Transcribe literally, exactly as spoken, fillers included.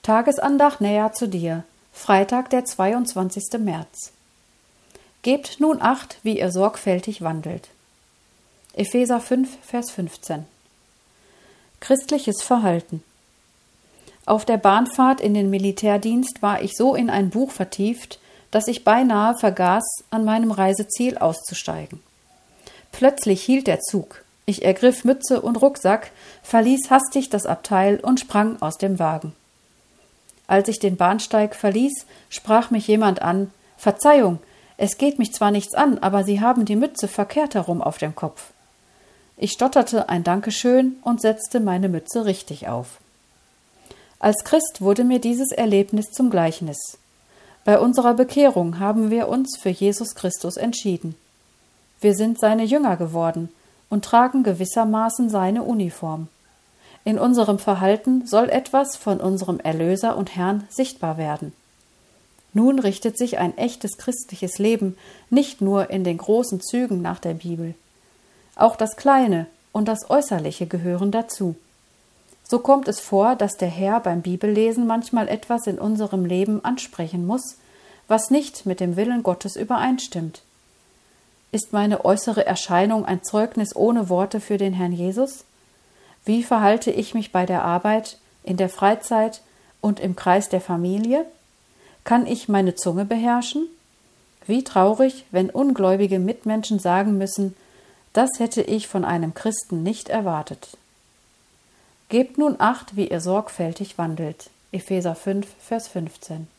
Tagesandacht näher zu dir. Freitag, der zweiundzwanzigster März. Gebt nun Acht, wie ihr sorgfältig wandelt. Epheser fünf, Vers fünfzehn. Christliches Verhalten. Auf der Bahnfahrt in den Militärdienst war ich so in ein Buch vertieft, dass ich beinahe vergaß, an meinem Reiseziel auszusteigen. Plötzlich hielt der Zug. Ich ergriff Mütze und Rucksack, verließ hastig das Abteil und sprang aus dem Wagen. Als ich den Bahnsteig verließ, sprach mich jemand an: »Verzeihung, es geht mich zwar nichts an, aber Sie haben die Mütze verkehrt herum auf dem Kopf.« Ich stotterte ein Dankeschön und setzte meine Mütze richtig auf. Als Christ wurde mir dieses Erlebnis zum Gleichnis. Bei unserer Bekehrung haben wir uns für Jesus Christus entschieden. Wir sind seine Jünger geworden und tragen gewissermaßen seine Uniform. In unserem Verhalten soll etwas von unserem Erlöser und Herrn sichtbar werden. Nun richtet sich ein echtes christliches Leben nicht nur in den großen Zügen nach der Bibel. Auch das Kleine und das Äußerliche gehören dazu. So kommt es vor, dass der Herr beim Bibellesen manchmal etwas in unserem Leben ansprechen muss, was nicht mit dem Willen Gottes übereinstimmt. Ist meine äußere Erscheinung ein Zeugnis ohne Worte für den Herrn Jesus? Wie verhalte ich mich bei der Arbeit, in der Freizeit und im Kreis der Familie? Kann ich meine Zunge beherrschen? Wie traurig, wenn ungläubige Mitmenschen sagen müssen: Das hätte ich von einem Christen nicht erwartet. Gebt nun Acht, wie ihr sorgfältig wandelt. Epheser fünf, Vers fünfzehn.